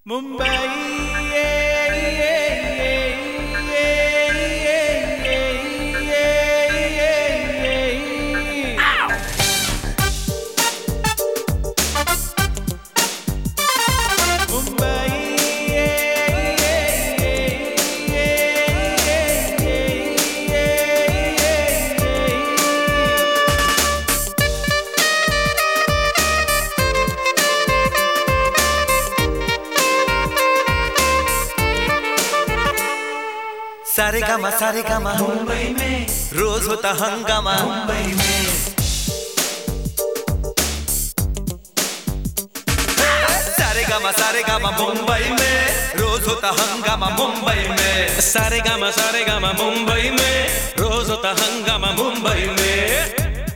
सारे गामा मुंबई में रोज होता हंगामा मुंबई में। सारे गामा मुंबई में रोज होता हंगामा मुंबई में। सारे गामा मुंबई में रोज होता हंगामा मुंबई में।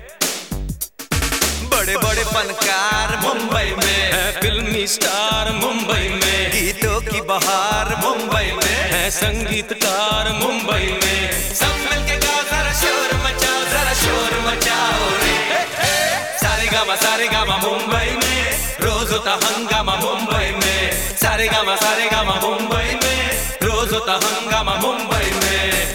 बड़े बड़े फनकार मुंबई में है, फिल्मी स्टार मुंबई में, गीतों की बहार मुंबई में है, संगीतकार मुंबई में। सब मिलके गाओ जरा शोर मचाओ रे। सारे गामा मुंबई में रोज होता हंगामा मुंबई में। सारे गामा मुंबई में रोज होता हंगामा मुंबई में।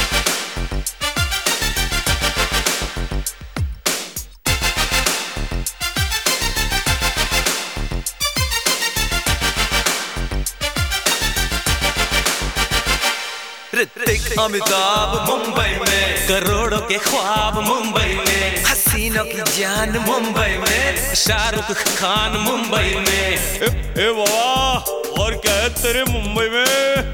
ऋतिक अमिताभ मुंबई में, करोड़ों के ख्वाब मुंबई में, हसीनों की जान मुंबई में, शाहरुख खान मुंबई में। ए वाह, और क्या है तेरे मुंबई में?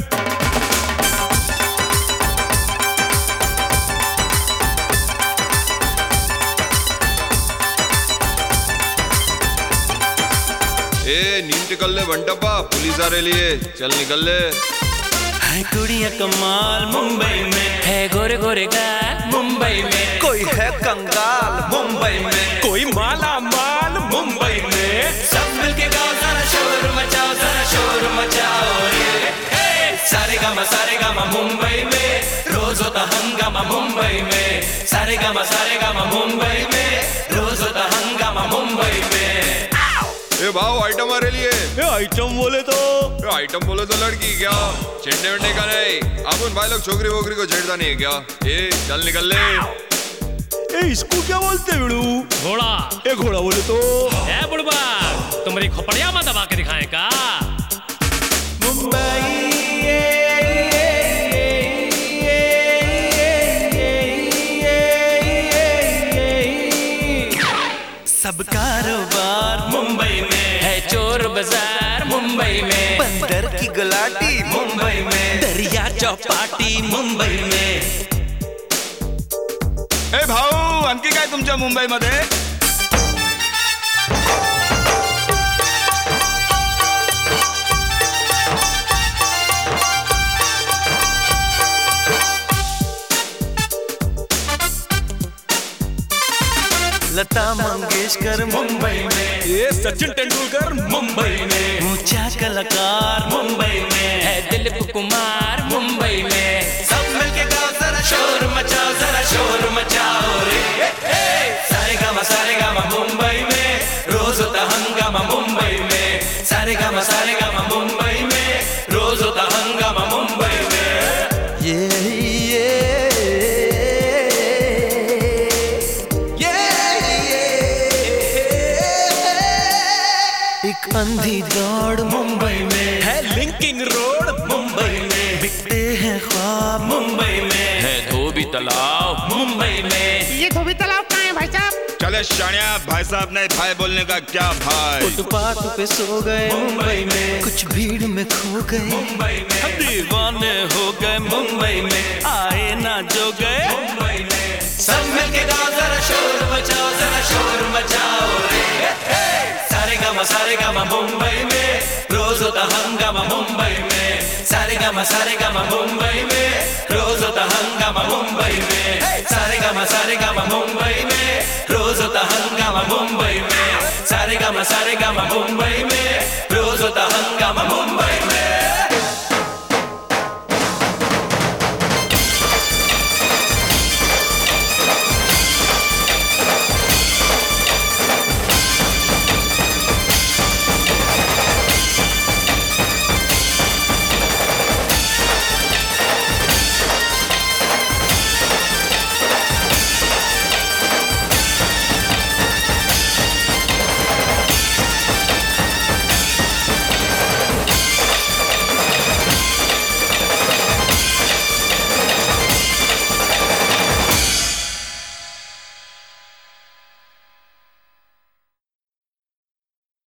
निकल ले बंटप्पा, पुलिस आ रही है, चल निकल ले। है कुड़िया कमाल मुंबई में, है गोरे गोरे गाल मुंबई में, कोई है कंगाल मुंबई में, कोई माला माल मुंबई में। सब मिलके गाओ जरा शोर मचाओ रे। सारे गामा मुंबई में रोज होता हंगामा मुंबई में। सारे गामा मुंबई में रोज होता हंगामा मुंबई में। ए भाव आइटम आ रही है। आइटम बोले तो लड़की क्या छेड़ने वेड़ने का नहीं। अपन भाई लोग छोकरी वोकरी को छेड़ता नहीं है क्या? ए चल निकल ले। इसको क्या बोलते बिड़ू? घोड़ा। घोड़ा बोले तो ए बुढ़बा, तुम्हारी खोपड़िया में दबा के दिखाए का? मुंबई सब कारोबार मुंबई में, है चोर बाजार मुंबई में, बंदर की गुलाटी मुंबई में, दरिया चौपाटी मुंबई में। ए भाऊ, आणखी काय तुमच्या मुंबई मध्ये? लता मंगेशकर मुंबई में, ये सचिन तेंदुलकर मुंबई में, ऊंचा कलाकार मुंबई में, है दिलीप कुमार मुंबई में। सब मिलके गाओ जरा शोर मचाओ रे। सारे गामा मुंबई में रोज होता हंगामा मुंबई में। सारे गामा मुंबई में रोज होता हंगामा मुंबई में। एक अंधी दौड़ मुंबई में, है लिंकिंग रोड मुंबई में, बिकते हैं ख्वाब मुंबई में, है धोबी तालाब मुंबई में। ये धोबी तालाब कहाँ है भाई साहब? चले शानिया, भाई साहब नहीं, भाई बोलने का क्या भाई? फुटपाथ पे सो गए मुंबई में, कुछ भीड़ में खो गए मुंबई में, दीवाने हो गए मुंबई में, आए ना जो गए मुंबई में। सब मिलके गाओ जरा शोर मचाओ रे। सारे गामा मुंबई में रोज होता हंगामा मुंबई में। सारे गामा मुंबई में रोज होता हंगामा मुंबई में। सारे गामा मुंबई में रोज होता हंगामा मुंबई में। सारे गामा मुंबई में रोज